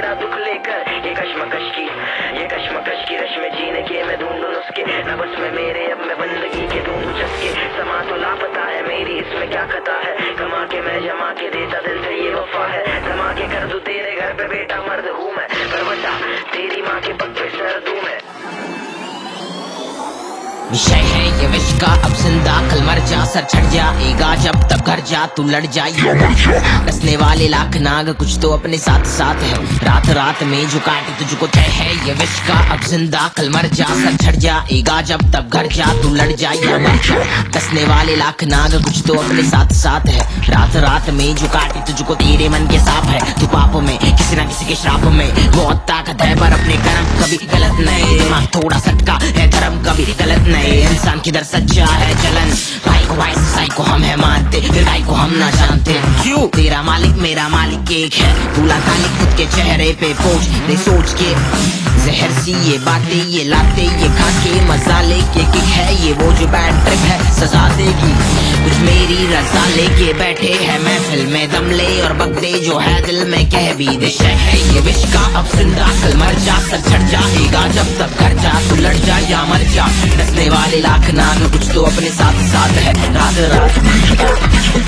तेरा दुख लेकर ये कश्मकश की रश में जीने के मैं ढूंढूं नुस्खे न बस में मेरे अब मैं बंदगी के ढूंढूं चस्के समा तो लापता है मेरी इसमें क्या खता है कमा के मैं जमा के देता दिल से ये वफा है जमा के कर दूं तेरे घर पे बेटा मर्द हूँ मैं पर बता तेरी माँ के पग पे सर दूं मैं। विषय है ये विश्व का अब जिंदा कल मर जा सर छट जाएगा जब तक घर जा तू लड़ जा या मर जा कसने वाले लाख नाग कुछ तो अपने साथ साथ है रात रात में जो काटे तुझको तय है ये विश्व का अब जिंदा कल मर जा सर छट जाएगा जब तक घर जा तू लड़ जा या मर जा कसने वाले लाख नाग कुछ तो अपने साथ साथ है रात रात में जो काटे तुझको तेरे मन के साफ है तू पापों में किसी न किसी के श्राप में बहुत ताकत है पर अपने कर्म कभी गलत नहीं दिमाग थोड़ा सटका है धर्म कभी गलत नहीं इंसान किधर सच्चा है चलन भाई को भाई सच्चाई को हम है मानते फिर भाई को हम ना जानते क्यों तेरा मालिक मेरा मालिक एक है भूला खालिक खुद के चेहरे पे पोछ दे सोच के जहर सी ये बातें ये लाते ये खा के मजा लेके किक है ये वो जो बैड ट्रिप है सजा देगी कुछ मेरी रजा लेके बैठे है महफिल में दम ले और बगदे जो है दिल में कह भी दे है ये विश्व का अब जिंदा कल मर जा सर छट जाएगा जब तक घर जा तू लड़ जा या मर जा डसने वाले लाख नाग कुछ तो अपने साथ साथ है रात रात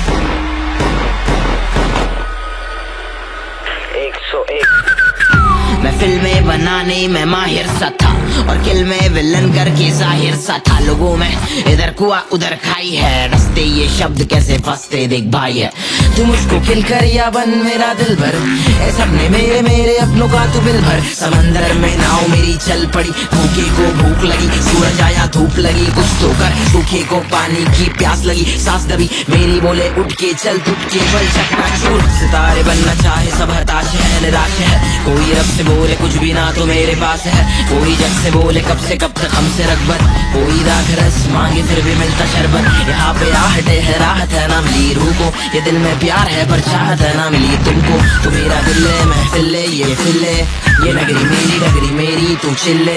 101 मैं फिल्में बनाने में माहिर सा था और किल में विलन करके जाहिर सा था लोगों में इधर कुआ उधर खाई है रस्ते ये शब्द कैसे फंसते देख भाई है तू मुझको किल कर या बन मेरा दिल भर ए सबने मेरे अपनों का तू बिल भर समंदर में नाव मेरी चल पड़ी भूखे को भूख लगी सूरज आया धूप लगी कुछ तो कर सूखे को पानी की प्यास लगी सांस दबी मेरी बोले उठ के चल टूट के बल चकना चूर सितारे बनना चाहे सब हताश है निराश है कोई रब से बोले कुछ भी ना तो मेरे पास है कोई जग से बोले कब से कब तक हमसे रगबत कोई राख रस मांगे फिर भी मिलता शरबत यहाँ पे आहट है राहत है ना मिली रूह को ये दिल में प्यार है पर चाहत है ना मिली तुमको तो मेरा दिल है महफिल है ये फिले ये नगरी मेरी तू चिल्ले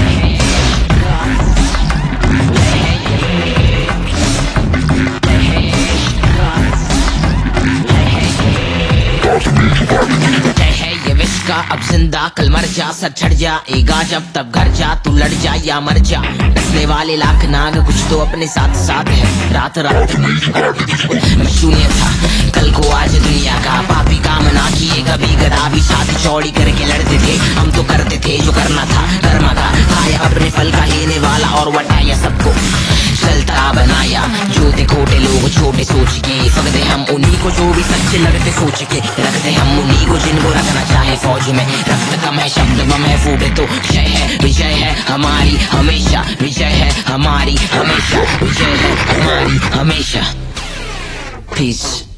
का अब जिंदा कल मर जा सर छट जाएगा जब तक घर जा तू लड़ जा या मर जा डसने वाले लाख नाग कुछ तो अपने साथ साथ है रात रात में शून्य था कल को आज दुनिया का पापी काम ना किए कभी गधा भी साथ चौड़ी करके लड़ते थे हम तो करते थे जो करना था कर्म का खाया अपने फल का लेने वाला और वटाया सबको चलता बनाया जो थे खोटे लोग छोटे सोच के फकदे हम उन्हीं को जो भी सच्चे लगते सोच के रखते हम उन्हीं को जिनको रखना चाहे फौज में रक्त कम है शब्द बम है फूटे तो विजय है हमारी हमेशा विजय है हमारी हमेशा विजय है हमारी हमेशा पीस।